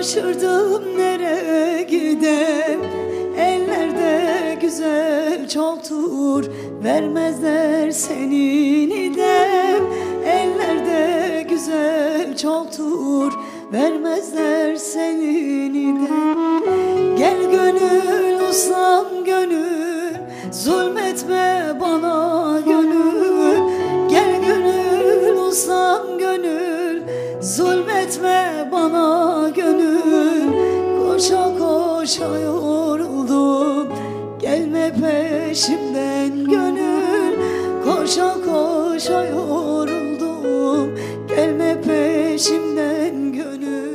Şaşırdım nereye gidem, ellerde güzel çoktur, vermezler senin idem. Ellerde güzel çoktur, vermezler senin idem. Gel gönül uslan gönül, zulmetme bana gönül. Gel gönül uslan gönül, zulmetme bana gönül. Koşa koşa yoruldum, gelme peşimden gönül. Koşa koşa yoruldum, gelme peşimden gönül.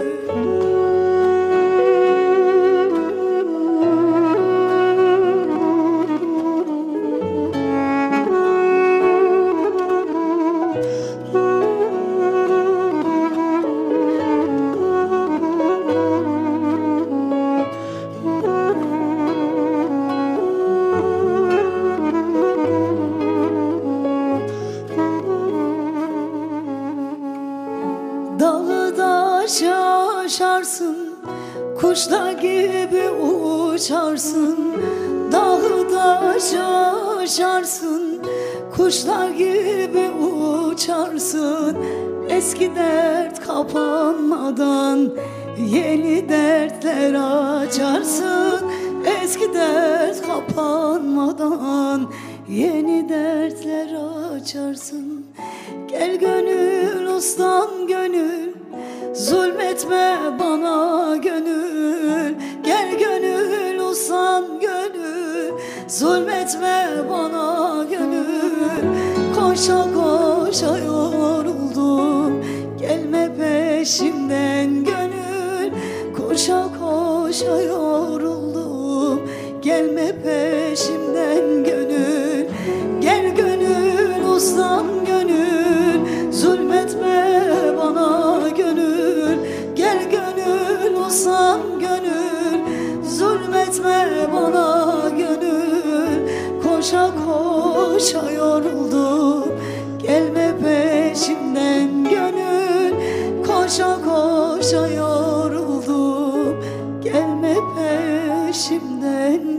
Dağda şaşarsın, kuşlar gibi uçarsın. Dağda şaşarsın, kuşlar gibi uçarsın. Eski dert kapanmadan yeni dertler açarsın. Eski dert kapanmadan yeni dertler açarsın. Gel gönül uslan gönül, zulmetme bana gönül. Gel gönül uslan gönül, zulmetme bana gönül. Koşa koşa yoruldum, gelme peşimden gönül. Koşa koşa yoruldum, gelme peşimden gönül. Gel gönül uslan gönül, zulmetme bana gönül. Gel gönül uslan gönül, zulmetme bana gönül. Koşa koşa yoruldum, gelme peşimden gönül. Koşa koşa yoruldum, gelme peşimden